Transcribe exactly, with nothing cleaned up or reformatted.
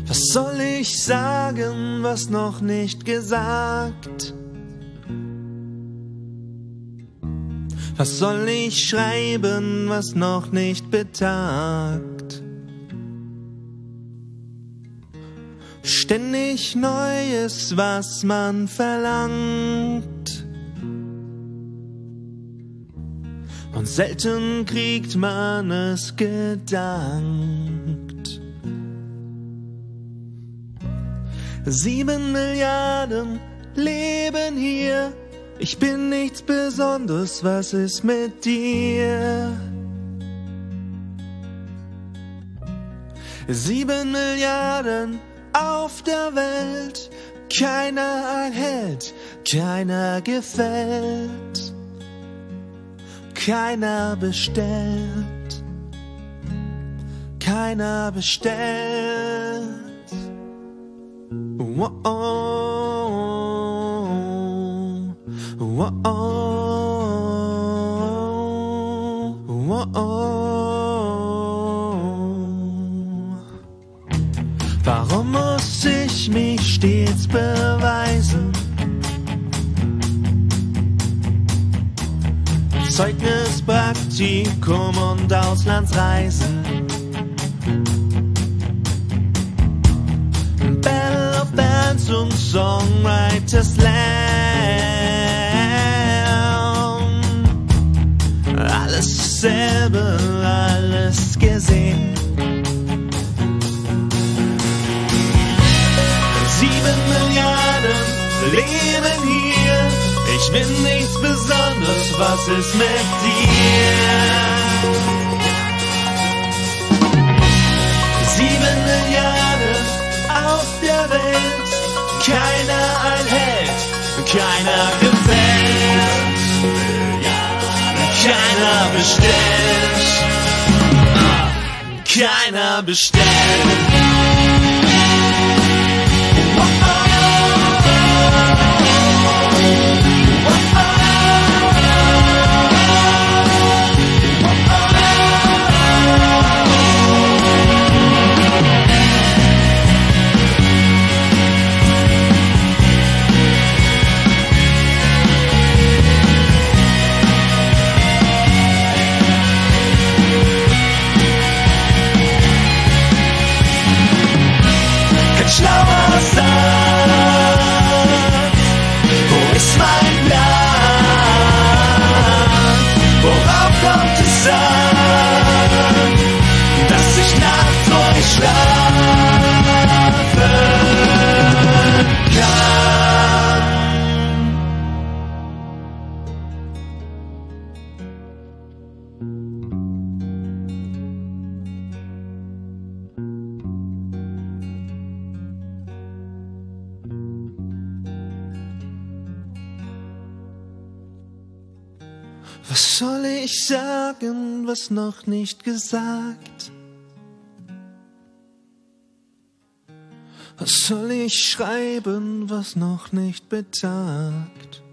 Was soll ich sagen, was noch nicht gesagt? Was soll ich schreiben, was noch nicht betagt? Ständig Neues, was man verlangt. Und selten kriegt man es gedankt. Sieben Milliarden leben hier. Ich bin nichts Besonderes, was ist mit dir? Sieben Milliarden auf der Welt. Keiner ein Held, keiner gefällt. Keiner bestellt, keiner bestellt. Wow, wow, wow. Warum muss ich mich stets beweisen? Zeugnis, Praktikum und Auslandsreisen. Battle of Bands und Songwriters Slam. Alles dasselbe, alles gesehen. Sieben Milliarden leben hier. Ich bin nichts Besonderes, was ist mit dir? Sieben Milliarden auf der Welt, keiner ein Held, keiner gefällt, keiner bestellt, keiner bestellt. Schlauer sagt, wo ist mein Plan? Worauf kommt es an, dass ich nachts ruhig schlafen kann? Was soll ich sagen, was noch nicht gesagt? Was soll ich schreiben, was noch nicht betagt?